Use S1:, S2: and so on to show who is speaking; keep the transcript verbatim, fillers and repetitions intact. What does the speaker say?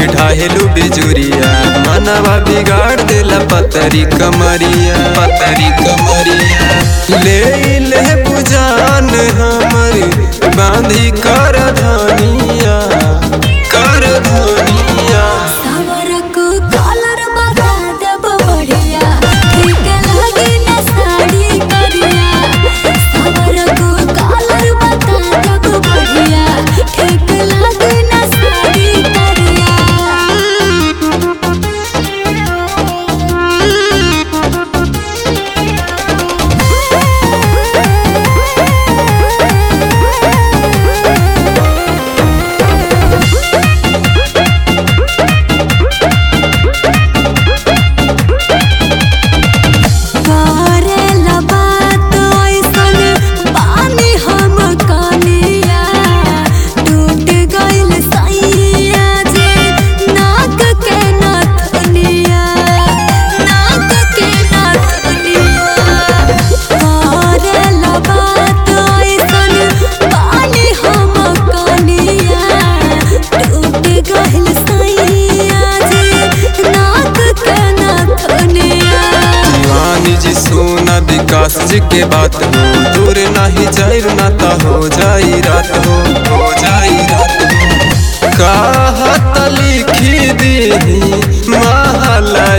S1: के ढाहेलू बिजुरिया, मनवा बिगाड़ देला पतरी कमरिया पतरी कमरिया। ले ले बुझान हमर बांधी कर धनिया कर धनिया। विकास जी के बात हो, दूर नहीं जाई नाता हो जाई रात हो हो जाई रात हो। कहत लिखी दी महला